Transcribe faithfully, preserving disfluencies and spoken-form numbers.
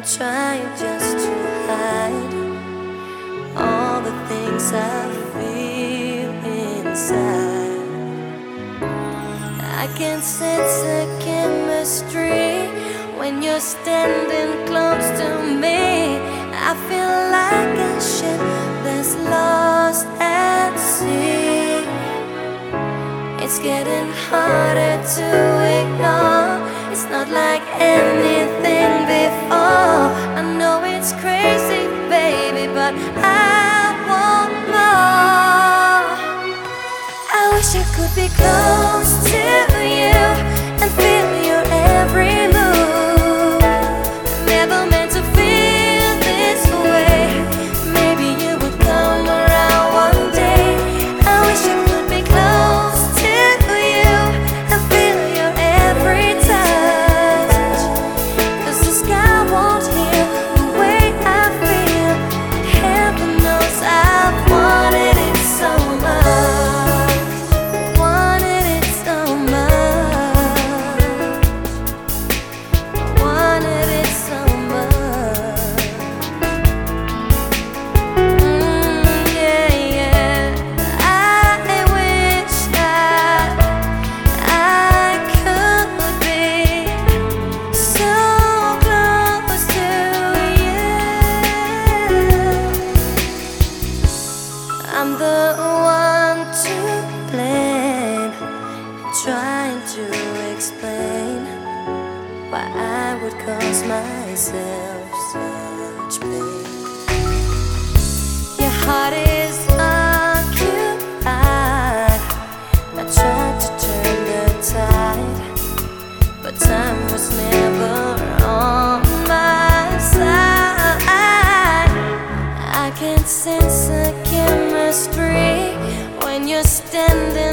trying just to hide all the things I feel inside. I can sense a chemistry when you're standing close to me. I feel like a ship that's lost at sea. It's getting harder to ignore. It's not like anything before. I know it's crazy, baby, but I want more. I wish I could be close to you and feel your every move. Never meant to feel this way. Maybe you would come around one day. I wish I could be close to you and feel your every touch. 'Cause the sky won't heal the way I feel. Heaven knows I've wanted it so much. Wanted it so much. Wanted it so much. Mm, yeah, yeah. I wish that I could be so close to you. I'm the one to blame, trying to explain why I would cause myself such pain. Your heart is occupied. I tried to turn the tide, but time was never on my side. I can sense a chemistry when you're standing